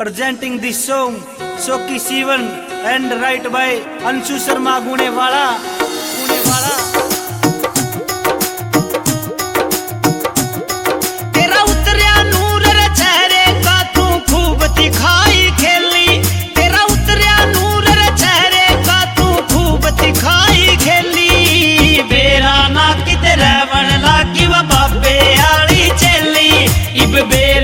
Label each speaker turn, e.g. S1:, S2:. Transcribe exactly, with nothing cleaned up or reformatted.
S1: presenting this song Soki Sivan and right by Anshu Sharma Gunewala Gunewala
S2: तेरा उतरिया नूर रे चेहरे का तू खूब दिखाई खेली तेरा उतरिया नूर रे चेहरे का तू खूब दिखाई खेली बेरा ना किते रहवन लागी वा बाबे आली चेली इब बेरा